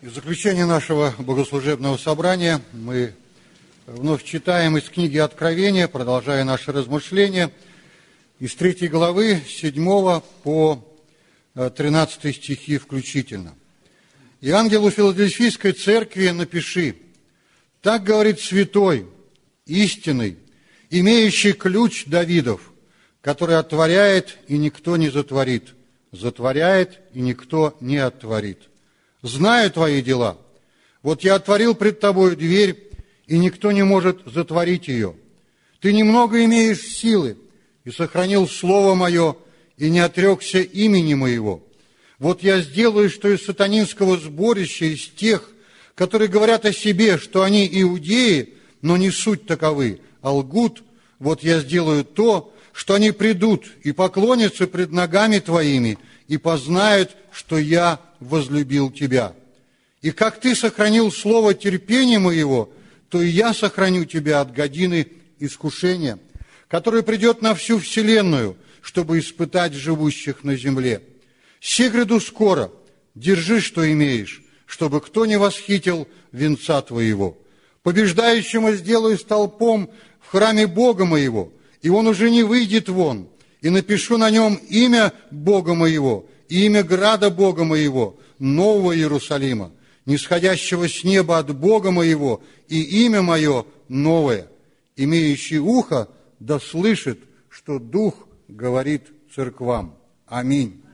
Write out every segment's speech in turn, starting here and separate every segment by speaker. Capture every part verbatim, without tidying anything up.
Speaker 1: В заключение нашего богослужебного собрания мы вновь читаем из книги Откровения, продолжая наши размышления, из третьей главы, седьмого по тринадцатый стихи включительно. «И ангелу Филадельфийской церкви напиши: так говорит святой, истинный, имеющий ключ Давидов, который отворяет, и никто не затворит, затворяет, и никто не отворит. Знаю твои дела. Вот я отворил пред тобою дверь, и никто не может затворить ее. Ты немного имеешь силы, и сохранил слово мое, и не отрекся имени моего. Вот я сделаю, что из сатанинского сборища, из тех, которые говорят о себе, что они иудеи, но не суть таковы, а лгут, вот я сделаю то, что они придут и поклонятся пред ногами твоими, и познают, что я возлюбил тебя. И как ты сохранил слово терпения моего, то и я сохраню тебя от годины искушения, которое придет на всю вселенную, чтобы испытать живущих на земле. Се гряду скоро, держи, что имеешь, чтобы кто не восхитил венца твоего. Побеждающему сделаю столпом в храме Бога моего, и он уже не выйдет вон, и напишу на нем имя Бога моего, и имя града Бога моего, Нового Иерусалима, нисходящего с неба от Бога моего, и имя мое новое. Имеющий ухо да слышит, что Дух говорит церквам. Аминь».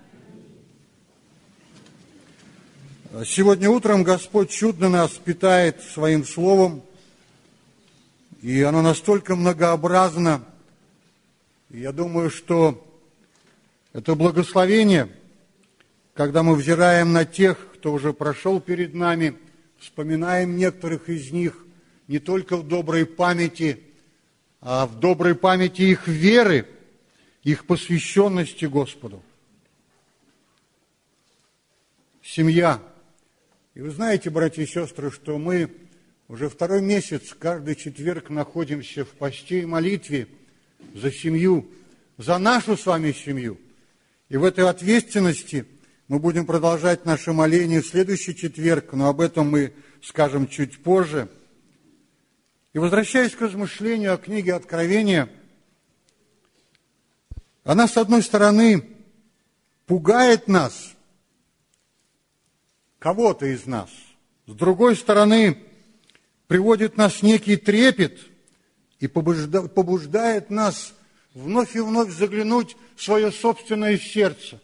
Speaker 1: Сегодня утром Господь чудно нас питает Своим Словом, и оно настолько многообразно. И я думаю, что это благословение, когда мы взираем на тех, кто уже прошел перед нами, вспоминаем некоторых из них не только в доброй памяти, а в доброй памяти их веры, их посвященности Господу. Семья. И вы знаете, братья и сестры, что мы уже второй месяц, каждый четверг находимся в посте и молитве за семью, за нашу с вами семью. И в этой ответственности мы будем продолжать наше моление в следующий четверг, но об этом мы скажем чуть позже. И возвращаясь к размышлению о книге Откровения, она, с одной стороны, пугает нас, кого-то из нас, с другой стороны, приводит нас в некий трепет и побуждает нас вновь и вновь заглянуть в свое собственное сердце.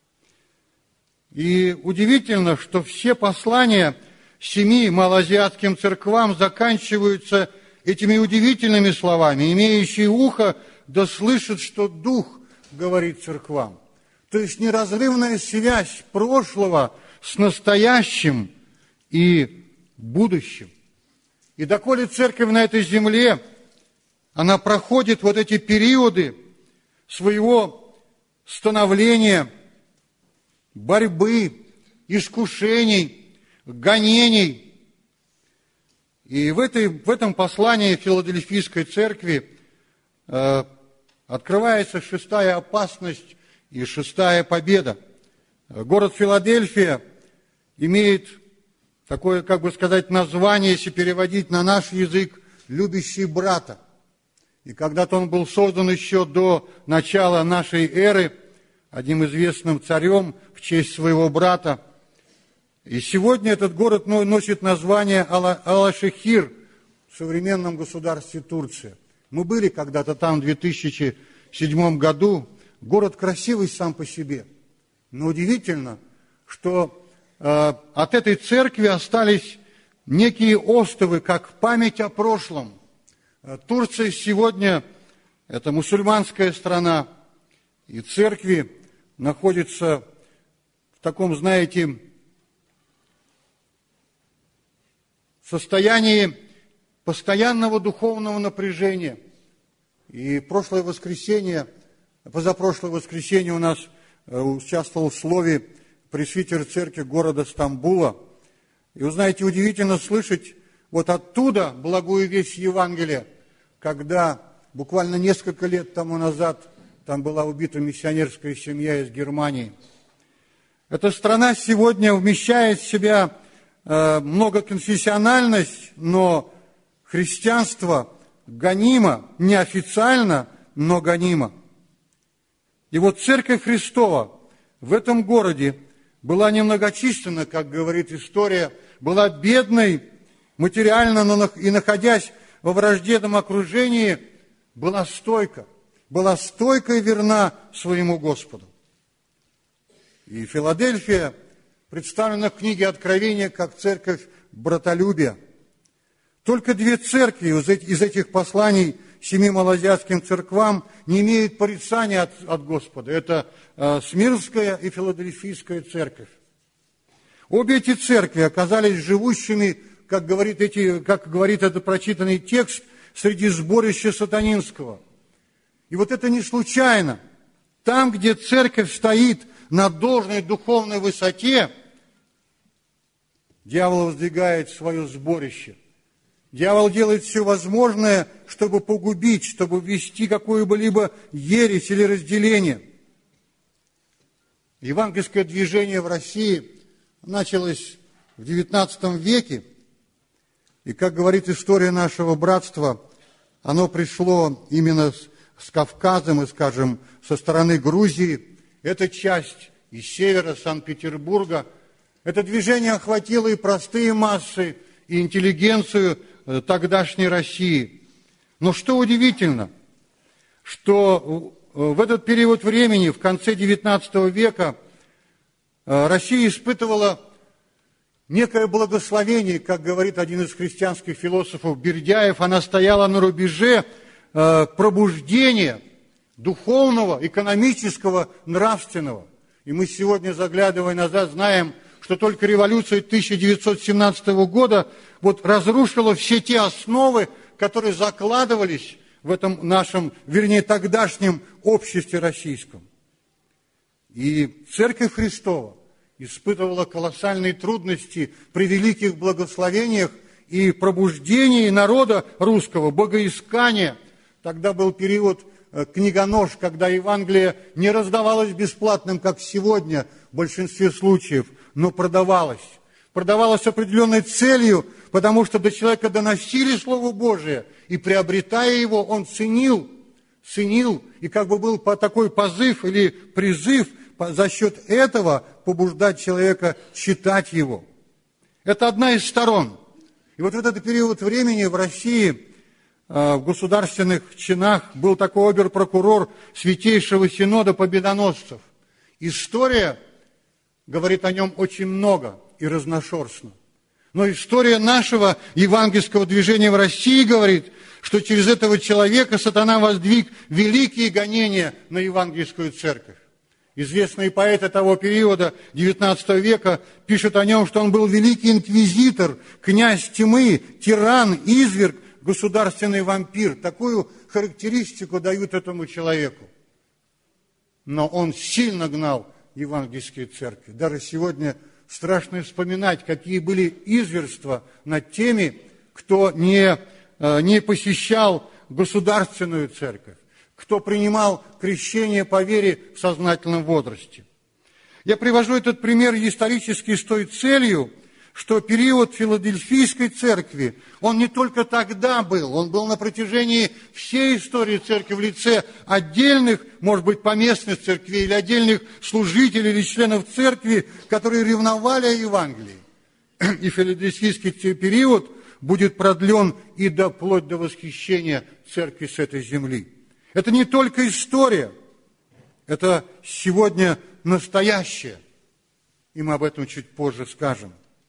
Speaker 1: И удивительно, что все послания семи малоазиатским церквам заканчиваются этими удивительными словами: «Имеющий ухо да слышит, что Дух говорит церквам». То есть неразрывная связь прошлого с настоящим и будущим. И доколе церковь на этой земле, она проходит вот эти периоды своего становления, борьбы, искушений, гонений. И в, этой, в этом послании Филадельфийской церкви э, открывается шестая опасность и шестая победа. Город Филадельфия имеет такое, как бы сказать, название, если переводить на наш язык, «любящий брата». И когда-то он был создан еще до начала нашей эры одним известным царем в честь своего брата. И сегодня этот город носит название Алашехир в современном государстве Турция. Мы были когда-то там в две тысячи седьмом году. Город красивый сам по себе. Но удивительно, что э, от этой церкви остались некие остовы, как память о прошлом. Турция сегодня – это мусульманская страна, и церкви находятся в таком, знаете, состоянии постоянного духовного напряжения. И прошлое воскресенье, позапрошлое воскресенье у нас участвовал в слове пресвитер церкви города Стамбула. И вы знаете, удивительно слышать вот оттуда благую весть Евангелия, когда буквально несколько лет тому назад там была убита миссионерская семья из Германии. Эта страна сегодня вмещает в себя э, многоконфессиональность, но христианство гонимо, неофициально, но гонимо. И вот Церковь Христова в этом городе была немногочисленна, как говорит история, была бедной материально, но и находясь во враждебном окружении, была стойка, была стойка и верна своему Господу. И Филадельфия представлена в книге Откровения как церковь братолюбия. Только две церкви из этих посланий семи малоазиатским церквам не имеют порицания от, от Господа. Это э, Смирнская и Филадельфийская церковь. Обе эти церкви оказались живущими, как говорит, эти, как говорит этот прочитанный текст, среди сборища сатанинского. И вот это не случайно. Там, где церковь стоит на должной духовной высоте, дьявол воздвигает свое сборище. Дьявол делает все возможное, чтобы погубить, чтобы ввести какую-либо ересь или разделение. Евангельское движение в России началось в девятнадцатом веке, и, как говорит история нашего братства, оно пришло именно с, с Кавказом и, скажем, со стороны Грузии. Эта часть из севера Санкт-Петербурга. Это движение охватило и простые массы, и интеллигенцию тогдашней России. Но что удивительно, что в этот период времени, в конце девятнадцатого века, Россия испытывала некое благословение, как говорит один из христианских философов Бердяев, она стояла на рубеже пробуждения духовного, экономического, нравственного. И мы сегодня, заглядывая назад, знаем, что только революция тысяча девятьсот семнадцатого года вот разрушила все те основы, которые закладывались в этом нашем, вернее, тогдашнем обществе российском. И Церковь Христова испытывала колоссальные трудности при великих благословениях и пробуждении народа русского, богоискания. Тогда был период книгонож, когда Евангелие не раздавалось бесплатным, как сегодня в большинстве случаев, но продавалось. Продавалось с определенной целью, потому что до человека доносили Слово Божие, и приобретая его, он ценил, ценил, и как бы был такой позыв или призыв за счет этого побуждать человека читать его. Это одна из сторон. И вот в этот период времени в России в государственных чинах был такой обер-прокурор Святейшего Синода Победоносцев. История говорит о нем очень много и разношерстно. Но история нашего евангельского движения в России говорит, что через этого человека сатана воздвиг великие гонения на евангельскую церковь. Известные поэты того периода, девятнадцатого века, пишут о нем, что он был великий инквизитор, князь тьмы, тиран, изверг, государственный вампир. Такую характеристику дают этому человеку. Но он сильно гнал евангельские церкви. Даже сегодня страшно вспоминать, какие были изверства над теми, кто не, не посещал государственную церковь, кто принимал крещение по вере в сознательном возрасте. Я привожу этот пример исторически с той целью, что период Филадельфийской церкви, он не только тогда был, он был на протяжении всей истории церкви в лице отдельных, может быть, поместных церквей или отдельных служителей или членов церкви, которые ревновали о Евангелии. И филадельфийский период будет продлен и до, вплоть до восхищения церкви с этой земли. Это не только история, это сегодня настоящее, и мы об этом чуть позже скажем.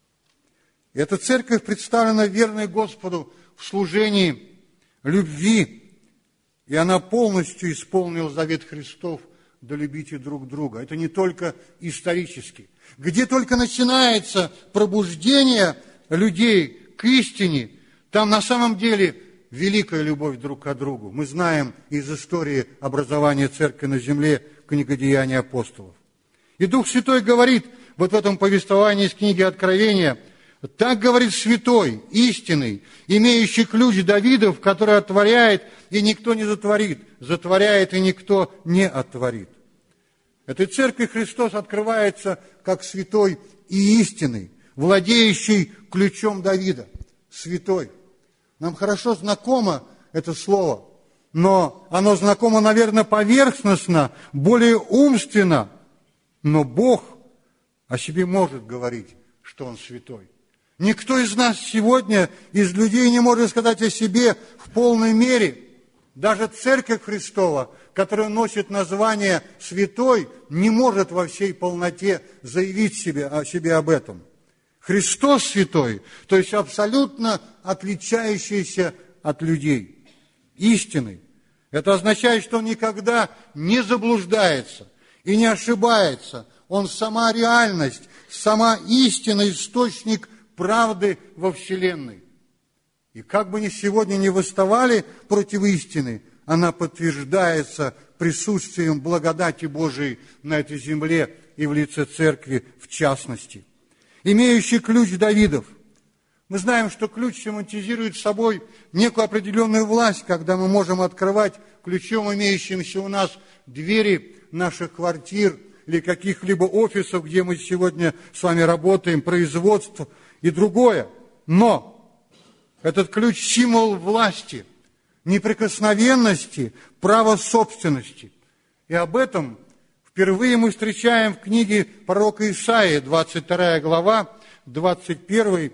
Speaker 1: Эта церковь представлена верной Господу в служении любви, и она полностью исполнила завет Христов: да любите друг друга. Это не только исторически. Где только начинается пробуждение людей к истине, там на самом деле великая любовь друг к другу. Мы знаем из истории образования церкви на земле книга «Деяния апостолов». И Дух Святой говорит вот в этом повествовании из книги Откровения: так говорит святой, истинный, имеющий ключ Давидов, который отворяет, и никто не затворит, затворяет, и никто не отворит. Этой церкви Христос открывается как святой и истинный. владеющий ключом Давида, святой. Нам хорошо знакомо это слово, но оно знакомо, наверное, поверхностно, более умственно. Но Бог о себе может говорить, что Он святой. Никто из нас сегодня, из людей, не может сказать о себе в полной мере. Даже Церковь Христова, которая носит название «святой», не может во всей полноте заявить себе, о себе об этом. Христос святой, то есть абсолютно отличающийся от людей, истинный. Это означает, что Он никогда не заблуждается и не ошибается. Он сама реальность, сама истина, источник правды во Вселенной. И как бы ни сегодня не восставали против истины, она подтверждается присутствием благодати Божией на этой земле и в лице Церкви в частности. Имеющий ключ Давидов. Мы знаем, что ключ символизирует собой некую определенную власть, когда мы можем открывать ключом, имеющимся у нас, двери наших квартир или каких-либо офисов, где мы сегодня с вами работаем, производство и другое. Но этот ключ – символ власти, неприкосновенности, права собственности. И об этом впервые мы встречаем в книге пророка Исаии, двадцать вторая глава, двадцать первый,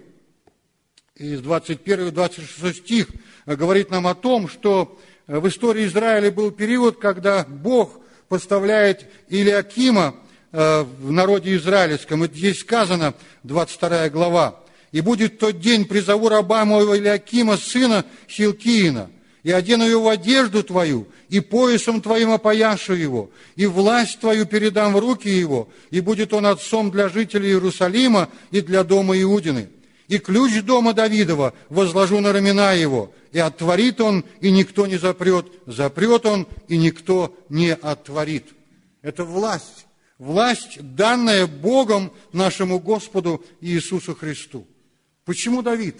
Speaker 1: из двадцать первого двадцать шестой стих говорит нам о том, что в истории Израиля был период, когда Бог поставляет Илиакима в народе израильском. И здесь сказано, двадцать вторая глава, «И будет тот день, призову раба моего Илиакима, сына Хилкиина, и одену его в одежду твою, и поясом твоим опояшу его, и власть твою передам в руки его, и будет он отцом для жителей Иерусалима и для дома Иудины. И ключ дома Давидова возложу на рамена его, и отворит он, и никто не запрет, запрет он, и никто не отворит». Это власть, власть, данная Богом нашему Господу Иисусу Христу. Почему Давид?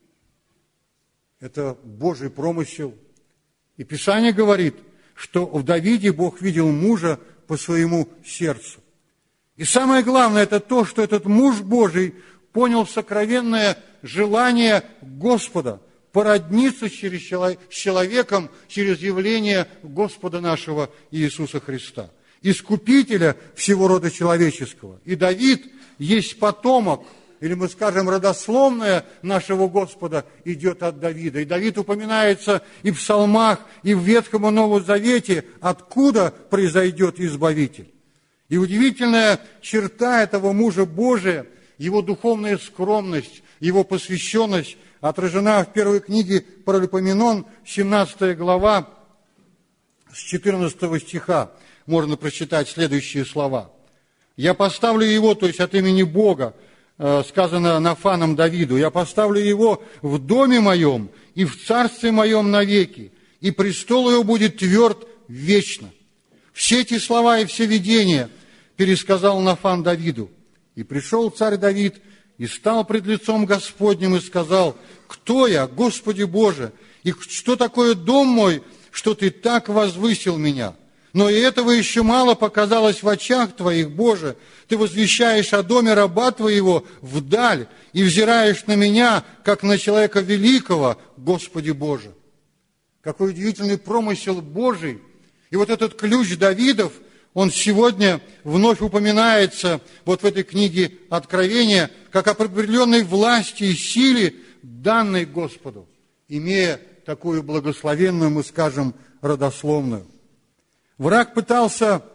Speaker 1: Это Божий промысел. И Писание говорит, что в Давиде Бог видел мужа по своему сердцу. И самое главное, это то, что этот муж Божий понял сокровенное желание Господа породниться с человеком через явление Господа нашего Иисуса Христа, Искупителя всего рода человеческого. И Давид есть потомок, или мы скажем, родословная нашего Господа идет от Давида. И Давид упоминается и в псалмах, и в Ветхом и Новом Завете, откуда произойдет Избавитель. И удивительная черта этого мужа Божия, его духовная скромность, его посвященность, отражена в первой книге Паралипоменон, семнадцатая глава, с четырнадцатого стиха. Можно прочитать следующие слова. «Я поставлю его», то есть от имени Бога, сказано Нафаном Давиду, «я поставлю его в доме моем и в царстве моем навеки, и престол его будет тверд вечно». Все эти слова и все видения пересказал Нафан Давиду. «И пришел царь Давид, и стал пред лицом Господним, и сказал: кто я, Господи Боже, и что такое дом мой, что Ты так возвысил меня? Но и этого еще мало показалось в очах Твоих, Боже. Ты возвещаешь о доме раба Твоего вдаль и взираешь на меня, как на человека великого, Господи Боже». Какой удивительный промысел Божий. И вот этот ключ Давидов, он сегодня вновь упоминается вот в этой книге Откровения, как определенной власти и силе, данной Господу, имея такую благословенную, мы скажем, родословную. Враг пытался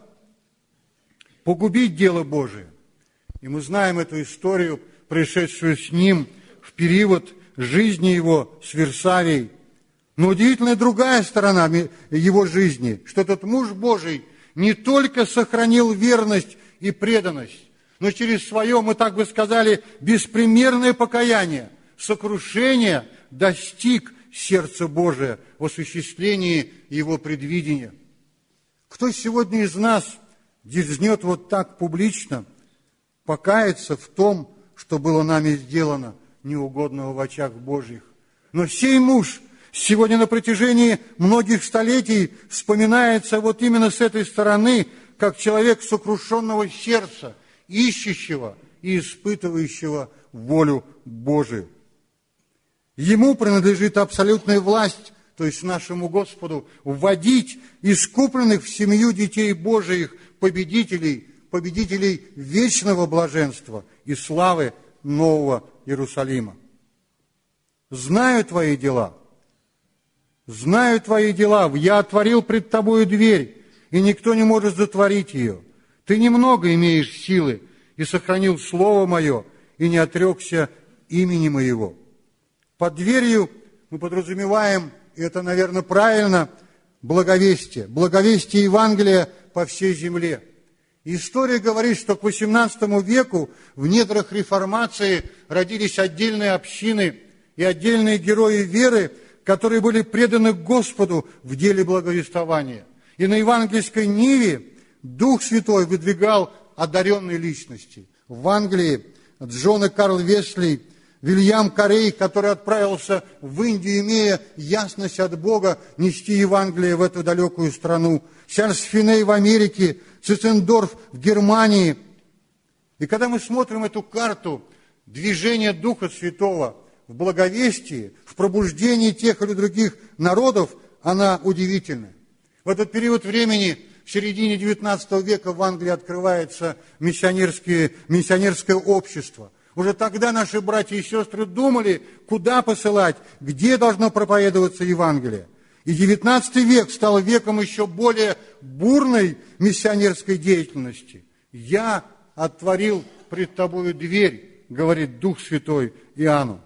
Speaker 1: погубить дело Божие. И мы знаем эту историю, происшедшую с ним в период жизни его с Версавией. Но удивительная другая сторона его жизни, что этот муж Божий не только сохранил верность и преданность, но через свое, мы так бы сказали, беспримерное покаяние, сокрушение достиг сердца Божия в осуществлении его предвидения. Кто сегодня из нас дерзнет вот так публично покаяться в том, что было нами сделано неугодного в очах Божьих? Но сей муж сегодня на протяжении многих столетий вспоминается вот именно с этой стороны, как человек сокрушенного сердца, ищущего и испытывающего волю Божию. Ему принадлежит абсолютная власть, то есть нашему Господу, вводить искупленных в семью детей Божиих, победителей, победителей вечного блаженства и славы Нового Иерусалима. Знаю твои дела, знаю твои дела, я отворил пред тобою дверь, и никто не может затворить ее. Ты немного имеешь силы, и сохранил слово мое, и не отрекся имени моего. Под дверью мы подразумеваем, и это, наверное, правильно, благовестие, благовестие Евангелия по всей земле. История говорит, что к восемнадцатому веку в недрах реформации родились отдельные общины и отдельные герои веры, которые были преданы Господу в деле благовествования. И на евангельской ниве Дух Святой выдвигал одаренные личности. В Англии Джон и Карл Весли, Вильям Карей, который отправился в Индию, имея ясность от Бога, нести Евангелие в эту далекую страну. Чарльз Финей в Америке, Цицендорф в Германии. И когда мы смотрим эту карту движения Духа Святого в благовестии, в пробуждении тех или других народов, она удивительна. В этот период времени, в середине девятнадцатого века, в Англии открывается миссионерское, миссионерское общество. Уже тогда наши братья и сестры думали, куда посылать, где должно проповедоваться Евангелие. И девятнадцатый век стал веком еще более бурной миссионерской деятельности. «Я отворил пред тобою дверь», говорит Дух Святой Иоанну.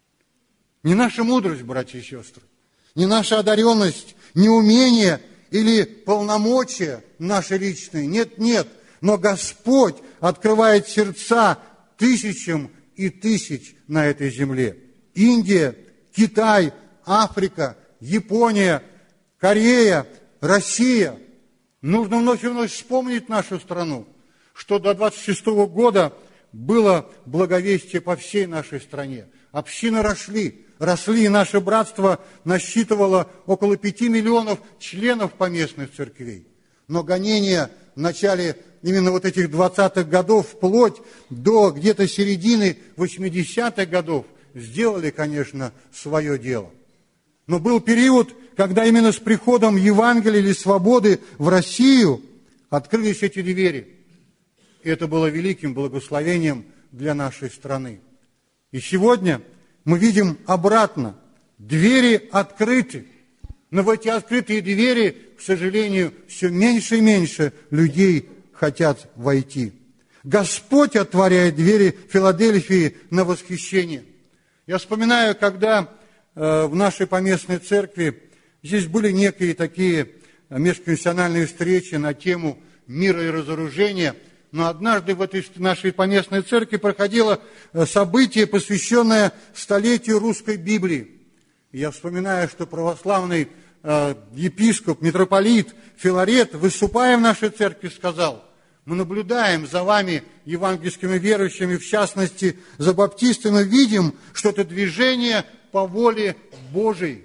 Speaker 1: Не наша мудрость, братья и сестры, не наша одаренность, не умение или полномочия наши личные. Нет, нет, но Господь открывает сердца тысячам и тысяч на этой земле. Индия, Китай, Африка, Япония, Корея, Россия. Нужно вновь и вновь вспомнить нашу страну, что до двадцать шестого года было благовестие по всей нашей стране. Общины росли, росли, и наше братство насчитывало около пяти миллионов членов поместных церквей. Но гонения в начале именно вот этих двадцатых годов, вплоть до где-то середины восьмидесятых годов, сделали, конечно, свое дело. Но был период, когда именно с приходом Евангелия или свободы в Россию открылись эти двери. И это было великим благословением для нашей страны. И сегодня мы видим обратно. Двери открыты. Но в эти открытые двери, к сожалению, все меньше и меньше людей хотят войти. Господь отворяет двери Филадельфии на восхищение. Я вспоминаю, когда э, в нашей поместной церкви здесь были некие такие межконфессиональные встречи на тему мира и разоружения. Но однажды в этой нашей поместной церкви проходило событие, посвященное столетию русской Библии. И я вспоминаю, что православный э, епископ, митрополит Филарет, выступая в нашей церкви, сказал: мы наблюдаем за вами, евангельскими верующими, в частности, за баптистами, видим, что это движение по воле Божией.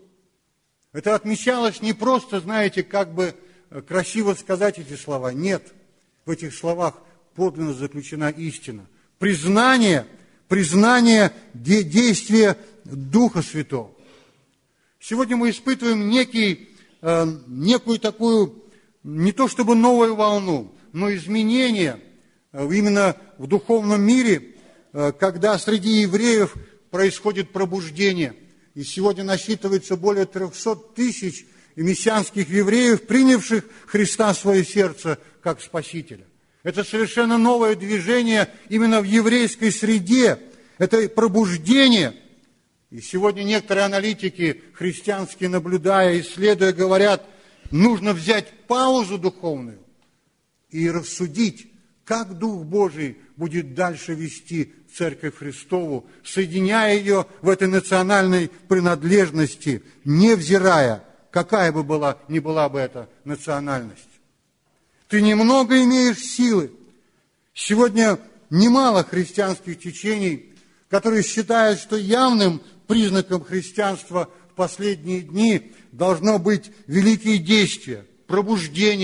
Speaker 1: Это отмечалось не просто, знаете, как бы красиво сказать эти слова. Нет. В этих словах подлинно заключена истина. Признание, признание де- действия Духа Святого. Сегодня мы испытываем некий, э, некую такую, не то чтобы новую волну, но изменение э, именно в духовном мире, э, когда среди евреев происходит пробуждение. И сегодня насчитывается более трехсот тысяч мессианских евреев, принявших Христа в свое сердце как Спасителя. Это совершенно новое движение именно в еврейской среде. Это пробуждение. И сегодня некоторые аналитики христианские, наблюдая, исследуя, говорят, нужно взять паузу духовную и рассудить, как Дух Божий будет дальше вести Церковь Христову, соединяя ее в этой национальной принадлежности, невзирая, какая бы была, ни была бы эта национальность. Ты немного имеешь силы. Сегодня немало христианских течений, которые считают, что явным признаком христианства в последние дни должно быть великие действия, пробуждение,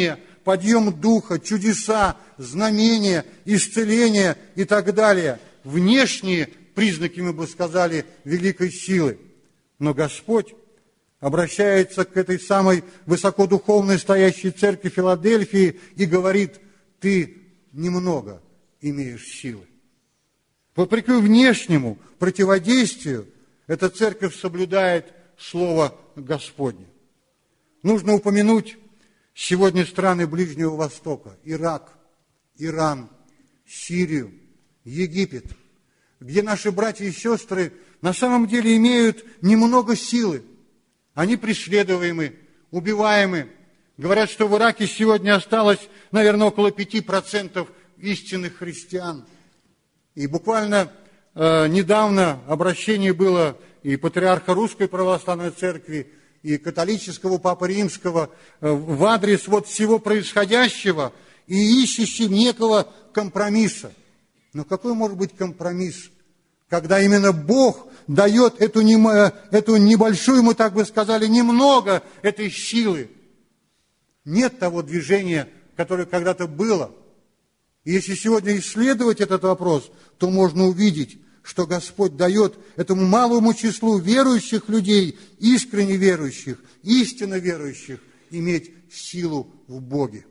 Speaker 1: подъем духа, чудеса, знамения, исцеления и так далее. Внешние признаки, мы бы сказали, великой силы. Но Господь обращается к этой самой высокодуховной стоящей церкви Филадельфии и говорит: ты немного имеешь силы. Вопреки внешнему противодействию, эта церковь соблюдает Слово Господне. Нужно упомянуть сегодня страны Ближнего Востока: Ирак, Иран, Сирию, Египет, где наши братья и сестры на самом деле имеют немного силы. Они преследуемы, убиваемы. Говорят, что в Ираке сегодня осталось, наверное, около пяти процентов истинных христиан. И буквально э, недавно обращение было и патриарха Русской Православной Церкви, и католического Папы Римского э, в адрес вот всего происходящего и ищущим некого компромисса. Но какой может быть компромисс, когда именно Бог дает эту, не, эту небольшую, мы так бы сказали, немного этой силы? Нет того движения, которое когда-то было. И если сегодня исследовать этот вопрос, то можно увидеть, что Господь дает этому малому числу верующих людей, искренне верующих, истинно верующих, иметь силу в Боге.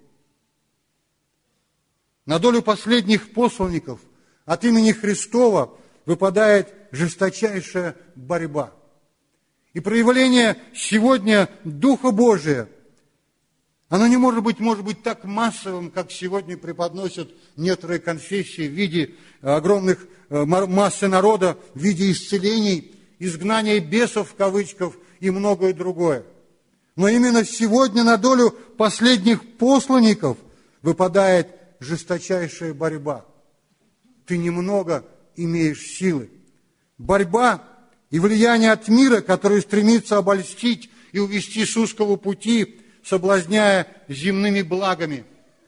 Speaker 1: На долю последних посланников от имени Христова выпадает жесточайшая борьба. И проявление сегодня Духа Божия, оно не может быть, может быть так массовым, как сегодня преподносят некоторые конфессии в виде огромных массы народа, в виде исцелений, изгнания бесов в кавычках и многое другое. Но именно сегодня на долю последних посланников выпадает жесточайшая борьба. Ты немного имеешь силы. Борьба и влияние от мира, который стремится обольстить и увести с узкого пути, соблазняя земными благами.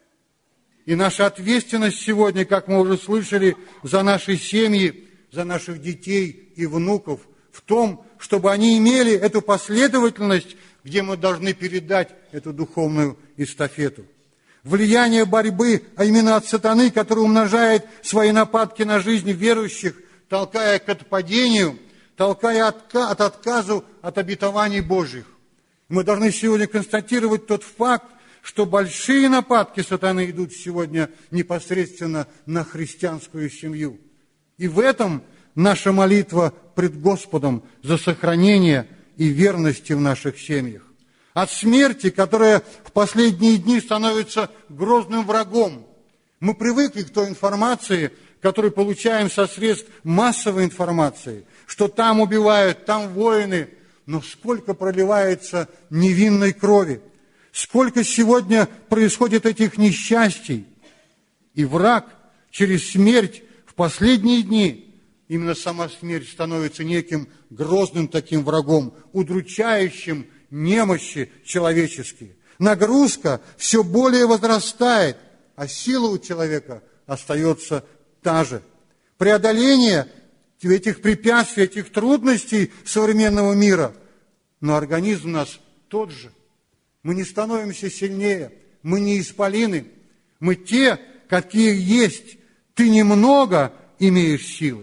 Speaker 1: И наша ответственность сегодня, как мы уже слышали, за наши семьи, за наших детей и внуков, в том, чтобы они имели эту последовательность, где мы должны передать эту духовную эстафету. Влияние борьбы, а именно от сатаны, который умножает свои нападки на жизнь верующих, толкая к отпадению, толкая от отказу от обетований Божьих. Мы должны сегодня констатировать тот факт, что большие нападки сатаны идут сегодня непосредственно на христианскую семью. И в этом наша молитва пред Господом за сохранение и верности в наших семьях. От смерти, которая в последние дни становится грозным врагом. Мы привыкли к той информации, которую получаем со средств массовой информации, что там убивают, там воины, но сколько проливается невинной крови, сколько сегодня происходит этих несчастий. И враг через смерть в последние дни, именно сама смерть становится неким грозным таким врагом, удручающим немощи человеческие. Нагрузка все более возрастает, а сила у человека остается та же. Преодоление этих препятствий, этих трудностей современного мира, но организм у нас тот же. Мы не становимся сильнее, мы не исполины, мы те, какие есть. Ты немного имеешь силы.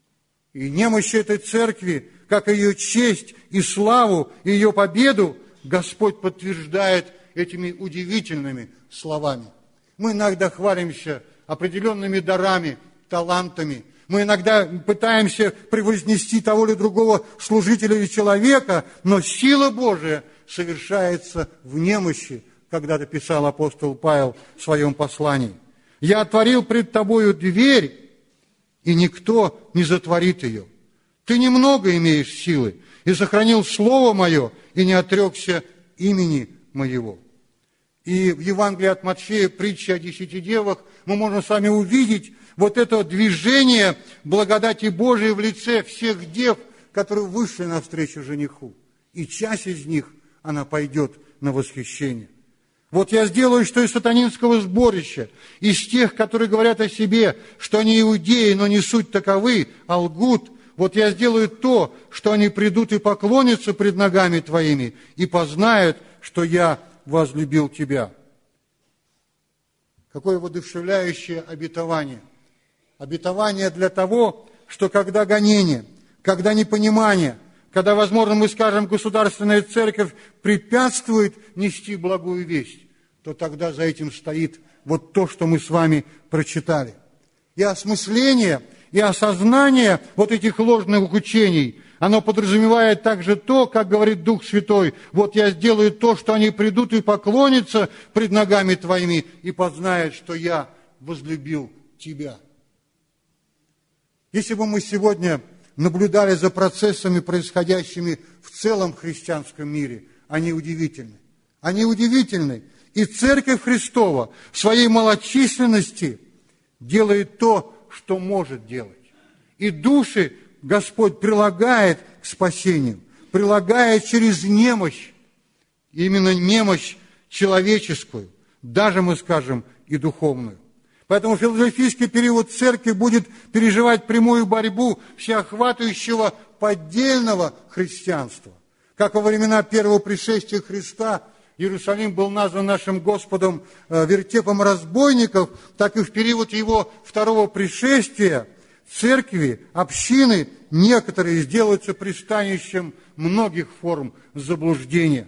Speaker 1: И немощь этой церкви, как ее честь и славу, и ее победу, Господь подтверждает этими удивительными словами. Мы иногда хвалимся определенными дарами, талантами. Мы иногда пытаемся превознести того или другого служителя или человека, но сила Божия совершается в немощи, когда-то писал апостол Павел в своем послании. «Я отворил пред тобою дверь, и никто не затворит ее. Ты немного имеешь силы, и сохранил слово мое, и не отрекся имени моего». И в Евангелии от Матфея, притче о десяти девах, мы можем с вами увидеть вот это движение благодати Божией в лице всех дев, которые вышли навстречу жениху. И часть из них, она пойдет на восхищение. Вот я сделаю, что из сатанинского сборища, из тех, которые говорят о себе, что они иудеи, но не суть таковы, а лгут. Вот я сделаю то, что они придут и поклонятся пред ногами твоими, и познают, что я возлюбил тебя. какое воодушевляющее обетование. Обетование для того, что когда гонение, когда непонимание, когда, возможно, мы скажем, государственная церковь препятствует нести благую весть, то тогда за этим стоит вот то, что мы с вами прочитали. И осмысление, и осознание вот этих ложных учений, оно подразумевает также то, как говорит Дух Святой, вот я сделаю то, что они придут и поклонятся пред ногами Твоими, и познают, что я возлюбил Тебя. Если бы мы сегодня наблюдали за процессами, происходящими в целом христианском мире, они удивительны. Они удивительны. И Церковь Христова в своей малочисленности делает то, что может делать. И души Господь прилагает к спасению, прилагает через немощь, именно немощь человеческую, даже, мы скажем, и духовную. Поэтому филадельфийский период церкви будет переживать прямую борьбу всеохватывающего поддельного христианства. Как во времена первого пришествия Христа Иерусалим был назван нашим Господом вертепом разбойников, так и в период его второго пришествия церкви, общины, некоторые сделаются пристанищем многих форм заблуждения.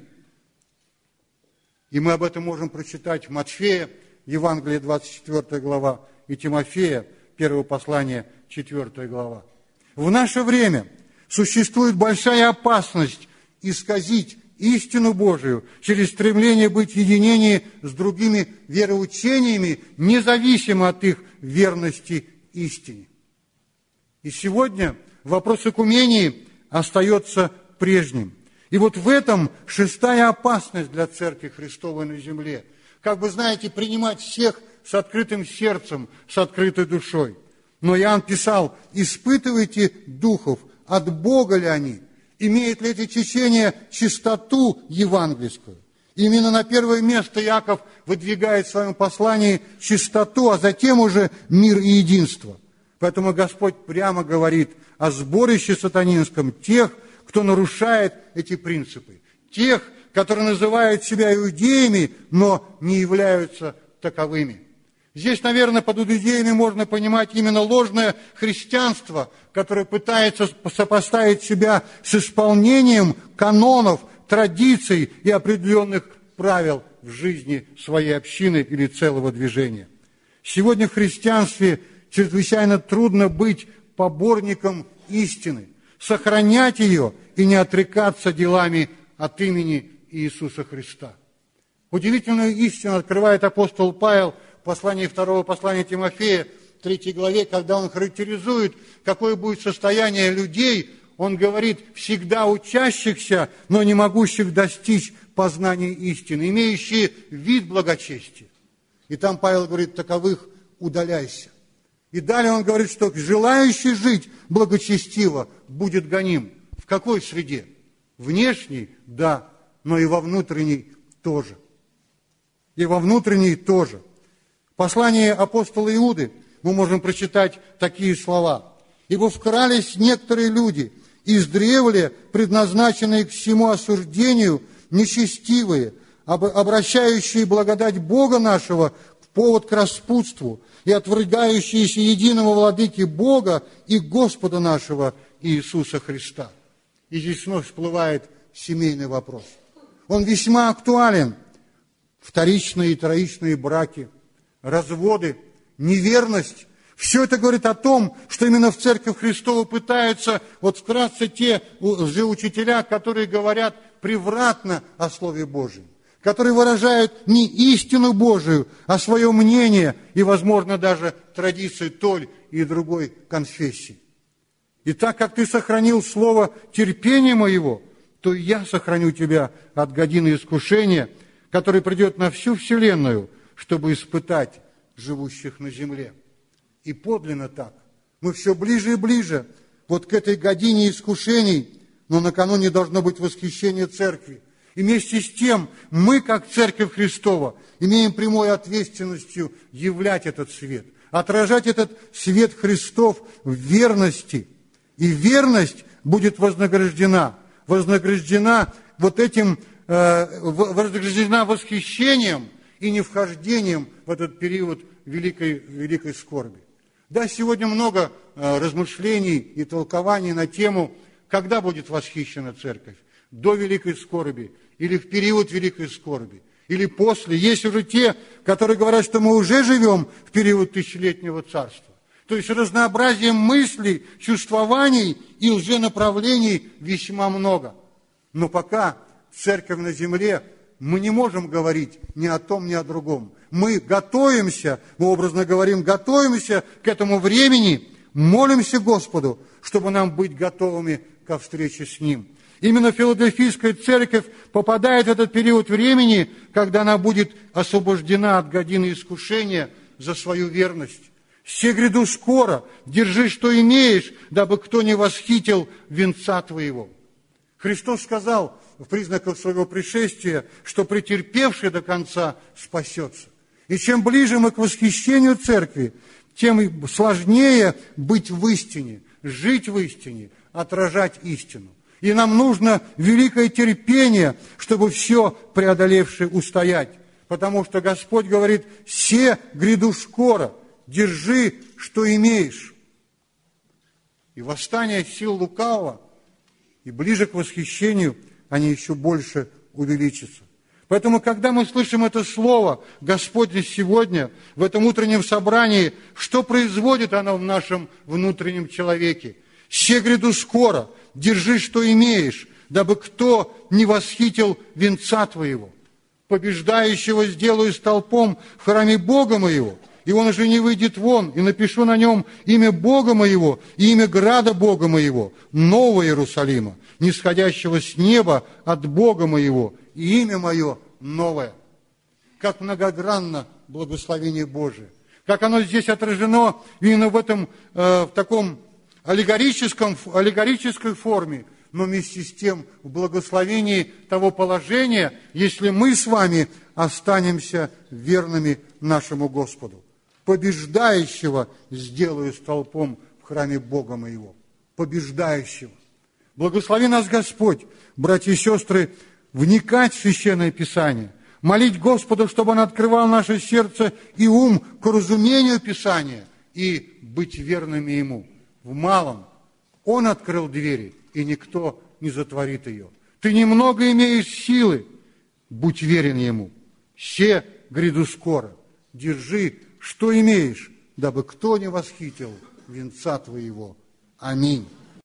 Speaker 1: И мы об этом можем прочитать в Матфея, Евангелие, двадцать четвёртая глава, и Тимофея, первое послание, четвёртая глава. В наше время существует большая опасность исказить истину Божию через стремление быть в единении с другими вероучениями, независимо от их верности истине. И сегодня вопрос экумении остается прежним. И вот в этом шестая опасность для Церкви Христовой на земле. Как бы, знаете, принимать всех с открытым сердцем, с открытой душой. Но Иоанн писал: испытывайте духов, от Бога ли они, имеет ли эти течения чистоту евангельскую. Именно на первое место Иаков выдвигает в своем послании чистоту, а затем уже мир и единство. Поэтому Господь прямо говорит о сборище сатанинском тех, кто нарушает эти принципы, тех, которые называют себя иудеями, но не являются таковыми. Здесь, наверное, под иудеями можно понимать именно ложное христианство, которое пытается сопоставить себя с исполнением канонов, традиций и определенных правил в жизни своей общины или целого движения. Сегодня в христианстве чрезвычайно трудно быть поборником истины, сохранять ее и не отрекаться делами от имени Иисуса Христа. Удивительную истину открывает апостол Павел в послании второго послания Тимофея, в третьей главе, когда он характеризует, какое будет состояние людей. Он говорит: всегда учащихся, но не могущих достичь познания истины, имеющие вид благочестия. И там Павел говорит: таковых удаляйся. И далее он говорит, что желающий жить благочестиво будет гоним. В какой среде? Внешней, да, но и во внутренней тоже. И во внутренней тоже. В послании апостола Иуды мы можем прочитать такие слова: «Ибо вкрались некоторые люди, издревле предназначенные к всему осуждению, нечестивые, обращающие благодать Бога нашего в повод к распутству и отвергающиеся единого владыки Бога и Господа нашего Иисуса Христа». И здесь вновь всплывает семейный вопрос. Он весьма актуален. Вторичные и троичные браки, разводы, неверность. Все это говорит о том, что именно в Церковь Христову пытаются, вот вкратце, те лжеучителя, которые говорят превратно о Слове Божьем, которые выражают не истину Божию, а свое мнение и, возможно, даже традиции той и другой конфессии. И так как ты сохранил слово терпения моего, то и я сохраню тебя от годины искушения, который придет на всю вселенную, чтобы испытать живущих на земле. И подлинно так. Мы все ближе и ближе вот к этой године искушений, но накануне должно быть восхищение церкви. И вместе с тем мы, как Церковь Христова, имеем прямой ответственностью являть этот свет, отражать этот свет Христов в верности. И верность будет вознаграждена, вознаграждена вот этим, э, вознаграждена восхищением и не вхождением в этот период великой, великой скорби. Да, сегодня много э, размышлений и толкований на тему, когда будет восхищена церковь, до великой скорби или в период великой скорби, или после. Есть уже те, которые говорят, что мы уже живем в период тысячелетнего царства. То есть разнообразие мыслей, чувствований и лженаправлений весьма много. Но пока церковь на земле, мы не можем говорить ни о том, ни о другом. Мы готовимся, мы образно говорим, готовимся к этому времени, молимся Господу, чтобы нам быть готовыми ко встрече с Ним. Именно Филадельфийская церковь попадает в этот период времени, когда она будет освобождена от годины искушения за свою верность. «Се гряду скоро, держи, что имеешь, дабы кто не восхитил венца твоего». Христос сказал в признаках своего пришествия, что претерпевший до конца спасется. И чем ближе мы к восхищению церкви, тем сложнее быть в истине, жить в истине, отражать истину. И нам нужно великое терпение, чтобы все преодолевшее устоять. Потому что Господь говорит: «Се гряду скоро, держи, что имеешь». И восстание сил лукавого, и ближе к восхищению, они еще больше увеличатся. Поэтому, когда мы слышим это слово Господне сегодня, в этом утреннем собрании, что производит оно в нашем внутреннем человеке? «Се гряду скоро, держи, что имеешь, дабы кто не восхитил венца твоего. Побеждающего сделаю столпом в храме Бога моего, и он уже не выйдет вон, и напишу на нем имя Бога моего и имя града Бога моего, Нового Иерусалима, нисходящего с неба от Бога моего, и имя мое новое». Как многогранно благословение Божие, как оно здесь отражено именно в этом, э, в таком аллегорическом, аллегорической форме, но вместе с тем в благословении того положения, если мы с вами останемся верными нашему Господу. «Побеждающего сделаю столпом в храме Бога моего». Побеждающего. Благослови нас Господь, братья и сестры, вникать в Священное Писание, молить Господа, чтобы Он открывал наше сердце и ум к разумению Писания и быть верными Ему. В малом Он открыл двери, и никто не затворит ее. Ты немного имеешь силы, будь верен Ему. «Се гряду скоро, держи, что имеешь, дабы кто не восхитил венца твоего». Аминь.